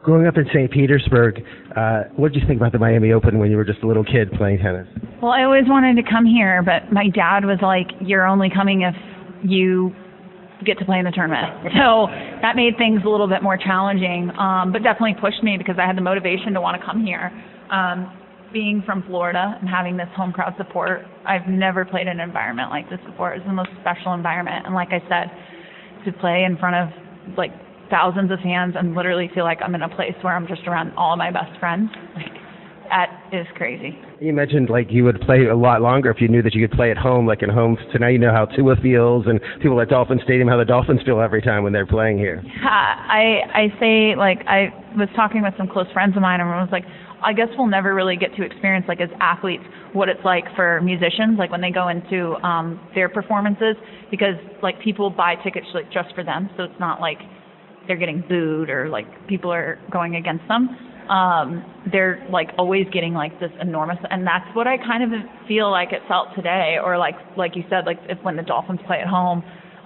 Growing up in St. Petersburg, what did you think about the Miami Open when you were just a little kid playing tennis? Well, I always wanted to come here, but my dad was like, you're only coming if you get to play in the tournament. So that made things a little bit more challenging, but definitely pushed me because I had the motivation to want to come here. Being from Florida and having this home crowd support, I've never played in an environment like this before. It's the most special environment. And like I said, to play in front of like thousands of fans and literally feel like I'm in a place where I'm just around all of my best friends, like, that is crazy. You mentioned like you would play a lot longer if you knew that you could play at home, like in home. So now you know how Tua feels, and people at Dolphin Stadium, how the Dolphins feel every time when they're playing here. I say, like, I was talking with some close friends of mine, and I was like, I guess we'll never really get to experience, like, as athletes, what it's like for musicians, like when they go into their performances, because like people buy tickets like just for them, so it's not like they're getting booed or like people are going against them. They're like always getting like this enormous, and that's what I kind of feel like it felt today, or like you said, like if when the Dolphins play at home.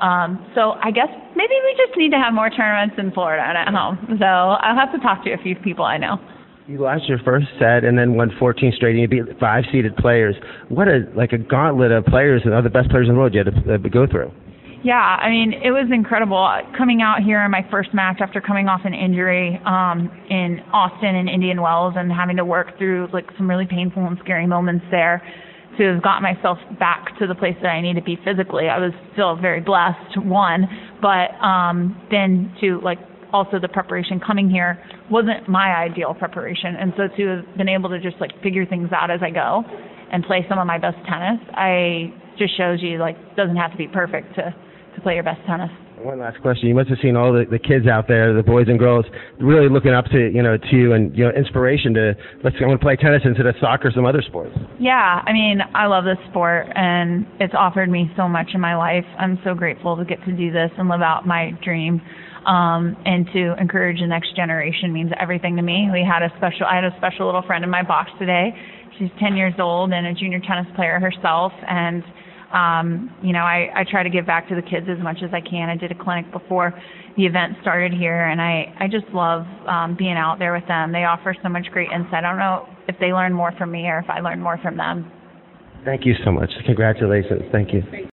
So I guess maybe we just need to have more tournaments in Florida and at home. So I'll have to talk to a few people I know. You lost your first set and then won 14 straight, and you beat 5 seeded players. What a gauntlet of players and other best players in the world you had to go through. Yeah, I mean, it was incredible coming out here in my first match after coming off an injury in Austin and Indian Wells, and having to work through like some really painful and scary moments there to have gotten myself back to the place that I need to be physically. I was still very blessed, one, but then to like also the preparation coming here wasn't my ideal preparation, and so to have been able to just like figure things out as I go and play some of my best tennis, I just shows you like doesn't have to be perfect to play your best tennis. One last question. You must have seen all the kids out there, the boys and girls, really looking up to you and inspiration to I want to play tennis instead of soccer, some other sports. Yeah, I mean, I love this sport and it's offered me so much in my life. I'm so grateful to get to do this and live out my dream. And to encourage the next generation means everything to me. I had a special little friend in my box today. She's 10 years old and a junior tennis player herself, and I try to give back to the kids as much as I can. I did a clinic before the event started here, and I just love being out there with them. They offer so much great insight. I don't know if they learn more from me or if I learn more from them. Thank you so much. Congratulations. Thank you.